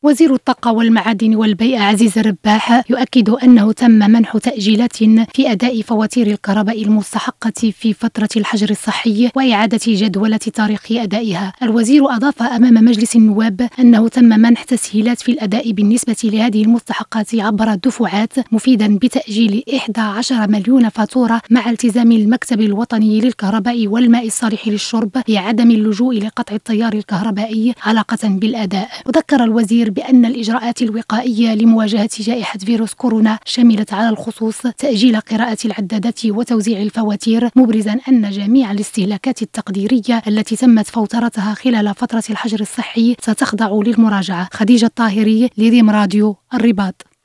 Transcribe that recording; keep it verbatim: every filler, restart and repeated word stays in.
وزير الطاقة والمعادن والبيئة عزيز الرباح يؤكد أنه تم منح تأجيلات في أداء فواتير الكهرباء المستحقة في فترة الحجر الصحي وإعادة جدولة تاريخ أدائها. الوزير أضاف أمام مجلس النواب أنه تم منح تسهيلات في الأداء بالنسبة لهذه المستحقات عبر الدفعات، مفيدا بتأجيل إحدى عشر مليون فاتورة مع التزام المكتب الوطني للكهرباء والماء الصالح للشرب بعدم اللجوء لقطع التيار الكهربائي علاقة بالأداء. وذكر الوزير بأن الإجراءات الوقائية لمواجهة جائحة فيروس كورونا شملت على الخصوص تأجيل قراءة العدادات وتوزيع الفواتير، مبرزا أن جميع الاستهلاكات التقديرية التي تمت فوترتها خلال فترة الحجر الصحي ستخضع للمراجعة. خديجة الطاهري، لريم راديو الرباط.